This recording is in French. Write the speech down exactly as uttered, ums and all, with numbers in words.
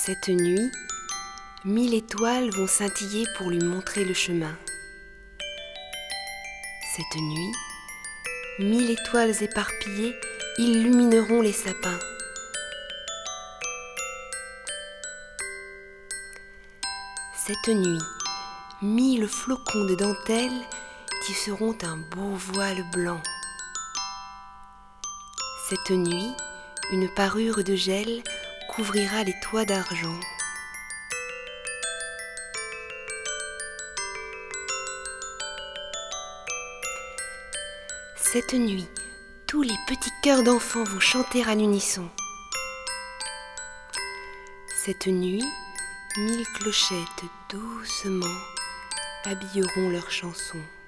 Cette nuit, mille étoiles vont scintiller pour lui montrer le chemin. Cette nuit, mille étoiles éparpillées illumineront les sapins. Cette nuit, mille flocons de dentelle tisseront un beau voile blanc. Cette nuit, une parure de gel couvrira les toits d'argent. Cette nuit, tous les petits cœurs d'enfants vont chanter à l'unisson. Cette nuit, mille clochettes doucement habilleront leurs chansons.